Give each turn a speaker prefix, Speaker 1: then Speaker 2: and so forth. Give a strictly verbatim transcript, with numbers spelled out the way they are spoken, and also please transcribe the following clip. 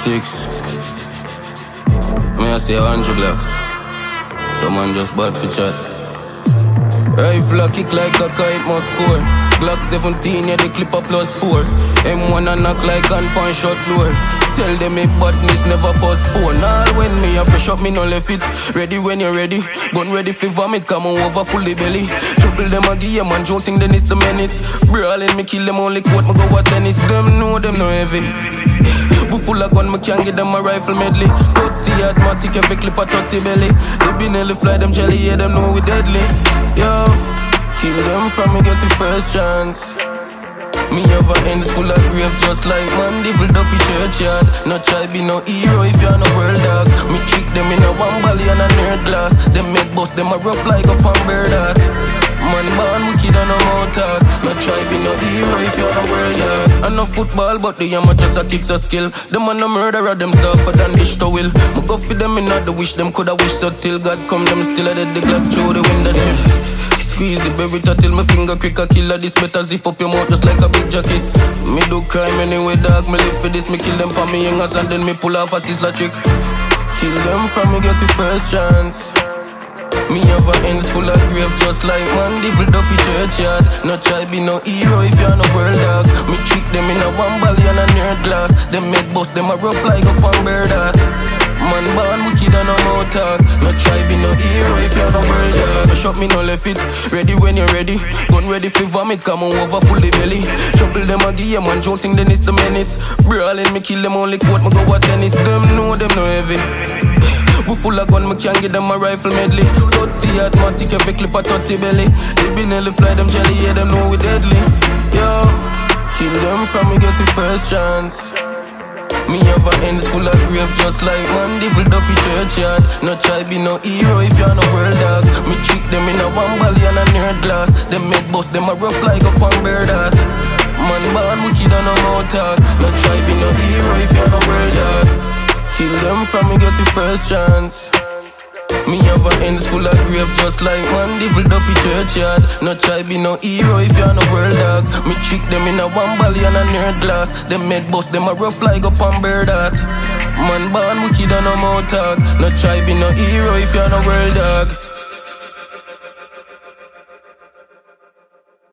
Speaker 1: Six. May I say a hundred blocks. Someone just bad for chat. Rifle a kick like a kite must score. Glock seventeen, yeah, the clip a plus four. M one a knock like gun punch shot door. Tell them me badness never postpone. All when me a fresh up, me no left it. Ready when you're ready. Gun ready for vomit, come on over full the belly. Trouble them a give man, jolting then it's the menace. Brawling me kill them only quote, me go a tennis. Them know them no heavy. Who full of gun, me can't get them a rifle medley. thirty automatic, every clip a thirty belly. They be nearly fly them jelly, yeah, them know we deadly. Yo, kill them from me get the first chance. Me have a ends full of grave just like man devil up in churchyard. No try be no hero if you're no world dog. Me trick them in a one bally and a nerd glass. Them make bust them a rough like a pan bird heart. Man born wicked and no mouth talk. No try be no hero if you're no world dog. I no football but the amateurs a kicks a skill. Them man no murderer them tougher than dish to will. Me go for them in not the wish them coulda wish so till God come them still a dead the Glock through the window chip. Squeeze the berry till my finger quick a killer. This better zip up your mouth just like a big jacket. Me do crime anyway dog, me live for this. Me kill them for me hangers and then me pull off a sizzler trick. Kill them from me get the first chance. Me have a ends full of grave just like man devil up in churchyard. No try be no hero if you're no world dog. Me trick them in a one bally and a nerd glass. Them make bust them a rough like a pan bird heart. Man born wicked and no mouth talk. No try be no hero if you're no world dog. No shot me no left it. Ready when you're ready. Gun ready for vomit, come on over full the belly. Trouble them a give man, jolting then it's the menace. Brawling me kill them only quote, me go a tennis. Them know them no heavy. We full of gun, me can't get them a rifle medley. thirty automatic, every clip a thirty belly. They be nearly fly them jelly, yeah, them know we deadly. Yo, kill them from me get the first chance. Me have a ends full of grave just like man devil up in churchyard. No try be no hero if you're no world dog. Me trick them in a one bally and a nerd glass. Them make bust them a rough like a pan bird heart. Man born wicked and no mouth talk. No try be no hero if you're no world dog. Kill them from me get the first chance. Me have a ends full of grave just like man devil up in churchyard. No try be no hero if you're no world dog. Me trick them in a one bally and a nerd glass. Them make bust them a rough like a pan bird heart. Man born wicked and no mouth talk. No try be no hero if you're no world dog.